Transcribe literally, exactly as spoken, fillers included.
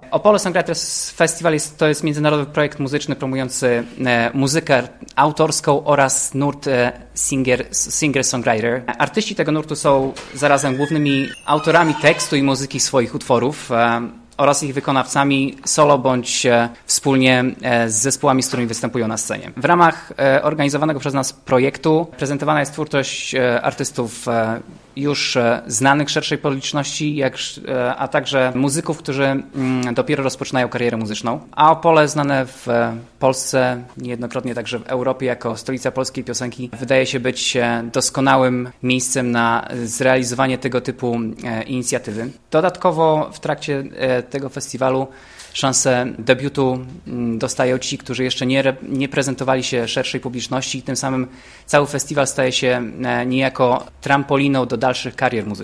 Opole Songwriters Festival jest, to jest międzynarodowy projekt muzyczny promujący e, muzykę autorską oraz nurt e, singer, singer-songwriter. Artyści tego nurtu są zarazem głównymi autorami tekstu i muzyki swoich utworów e, oraz ich wykonawcami solo bądź e, wspólnie e, z zespołami, z którymi występują na scenie. W ramach e, organizowanego przez nas projektu prezentowana jest twórczość e, artystów e, już e, znanych szerszej publiczności, jak, e, a także muzyków, którzy mm, dopiero rozpoczynają karierę muzyczną. A Opole, znane w e, Polsce, niejednokrotnie także w Europie jako stolica polskiej piosenki, wydaje się być e, doskonałym miejscem na zrealizowanie tego typu e, inicjatywy. Dodatkowo w trakcie e, tego festiwalu szansę debiutu dostają ci, którzy jeszcze nie, nie prezentowali się szerszej publiczności i tym samym cały festiwal staje się niejako trampoliną do dalszych karier muzycznych.